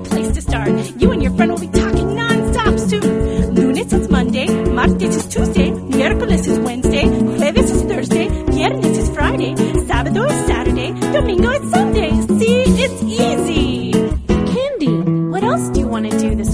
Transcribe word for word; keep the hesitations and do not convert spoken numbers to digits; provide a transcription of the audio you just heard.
great place to start. You and your friend will be talking non-stop soon. Lunes is Monday, martes is Tuesday, miércoles is Wednesday, jueves is Thursday, viernes is Friday, sábado is Saturday, domingo is Sunday. See, it's easy. Candy, what else do you want to do this